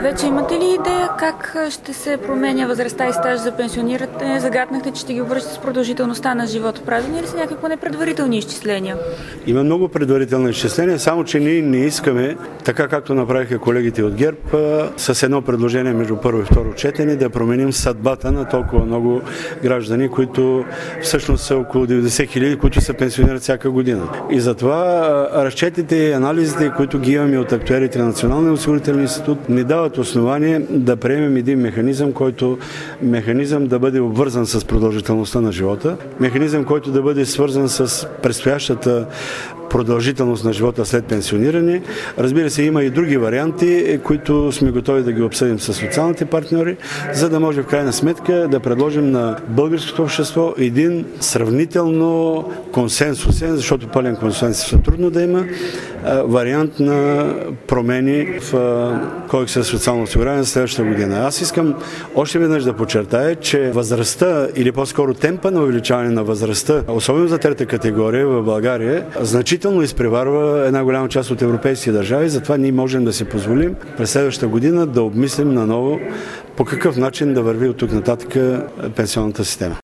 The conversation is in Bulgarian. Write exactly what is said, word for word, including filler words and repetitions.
Вече имате ли идея как ще се променя възрастта и стаж за пенсиониране? Загатнахте, че ще ги обвършите с продължителността на живота. Правилни ли са някакви непредварителни изчисления? Има много предварителни изчисления, само че ние не искаме, така както направиха колегите от ГЕРБ, с едно предложение между първо и второ четене да променим съдбата на толкова много граждани, които всъщност са около деветдесет хиляди, които се пенсионират всяка година. И затова разчетите и анализите, които ги имаме от актуерите на Националния осигурителен институт, ни дават основание да приемем един механизъм, който механизъм да бъде обвързан с продължителността на живота, механизъм, който да бъде свързан с предстоящата продължителност на живота след пенсиониране. Разбира се, има и други варианти, които сме готови да ги обсъдим с социалните партньори, за да може в крайна сметка да предложим на българското общество един сравнително консенсусен, защото пълен консенсус е трудно да има, вариант на промени в Кодекса за социално осигуряване за следващата година. Аз искам още веднъж да подчертая, че възрастта или по-скоро темпа на увеличаване на възрастта, особено за трета категория в България, значително изпреварва една голяма част от европейски държави, затова ние можем да си позволим през следващата година да обмислим наново по какъв начин да върви от тук нататък пенсионната система.